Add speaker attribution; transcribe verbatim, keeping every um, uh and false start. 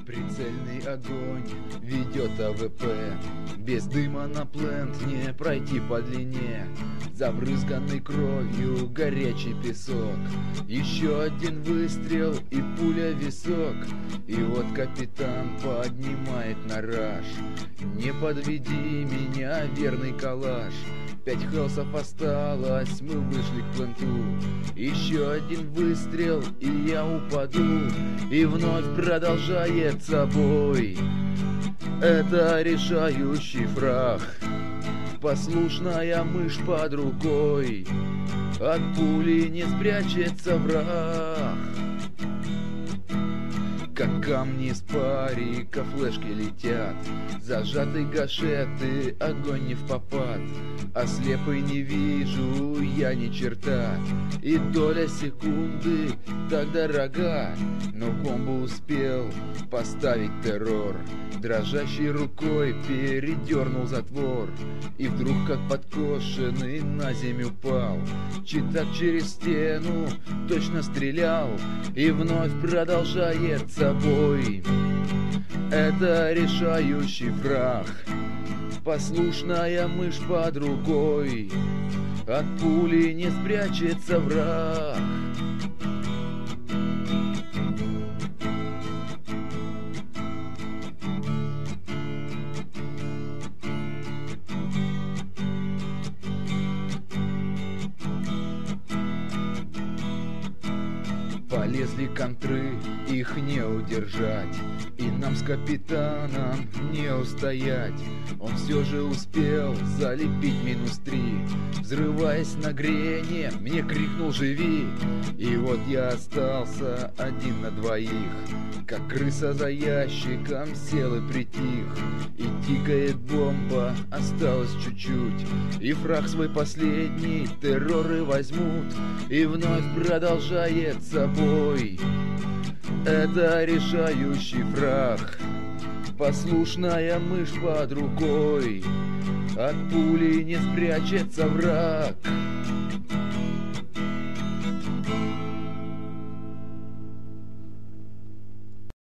Speaker 1: Прицельный огонь ведет АВП. Без дыма на плент не пройти по длине. Забрызганный кровью горячий песок. Еще один выстрел и пуля в висок. И вот капитан поднимает на раж. Не подведи меня, верный калаш. Пять хелсов осталось, мы вышли к пленту. Еще один выстрел, и я упаду. И вновь продолжается бой. Это решающий фраг. Послушная мышь под рукой. От пули не спрячется враг. Как камни с парика флешки летят. Зажатый гашеты, огонь не впопад. А слепый не вижу я ни черта. И доля секунды так дорога. Но бомбу успел поставить террор. Дрожащей рукой передернул затвор. И вдруг, как подкошенный, на землю упал. Читак через стену точно стрелял. И вновь продолжается бой. Это решающий фраг. Послушная мышь под рукой. От пули не спрячется враг. Полезли контры, их не удержать. И нам с капитаном не устоять. Он все же успел залепить минус три. Взрываясь на грене, мне крикнул «Живи!». И вот я остался один на двоих. Как крыса за ящиком сел и притих. И тикает бомба, осталось чуть-чуть. И фраг свой последний терроры возьмут. И вновь продолжается бой. Это решающий фраг. Послушная мышь под рукой. От пули не спрячется враг.